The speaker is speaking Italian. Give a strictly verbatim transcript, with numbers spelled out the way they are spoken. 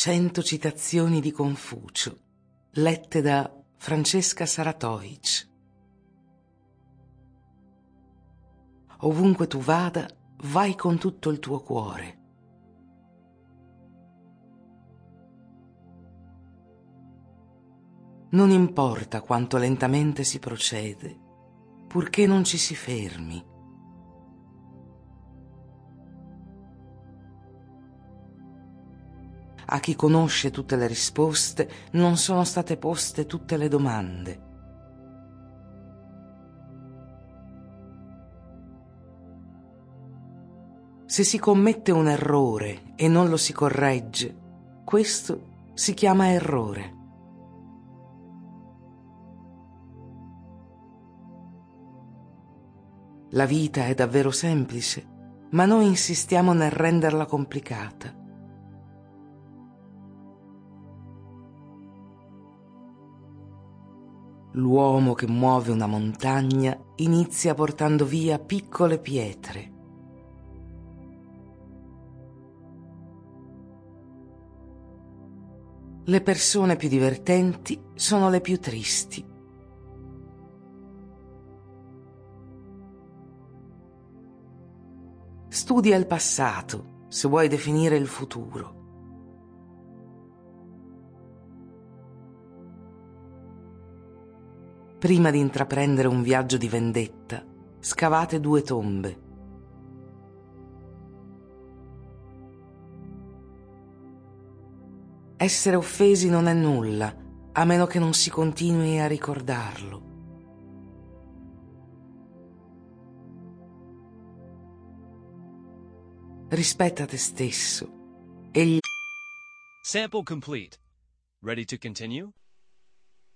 Cento citazioni di Confucio, lette da Francesca Saratoic. Ovunque tu vada, vai con tutto il tuo cuore. Non importa quanto lentamente si procede, purché non ci si fermi. A chi conosce tutte le risposte non sono state poste tutte le domande. Se si commette un errore e non lo si corregge, questo si chiama errore. La vita è davvero semplice, ma noi insistiamo nel renderla complicata. L'uomo che muove una montagna inizia portando via piccole pietre. Le persone più divertenti sono le più tristi. Studia il passato se vuoi definire il futuro. Prima di intraprendere un viaggio di vendetta, scavate due tombe. Essere offesi non è nulla, a meno che non si continui a ricordarlo. Rispetta te stesso e gli... Sample complete. Ready to continue?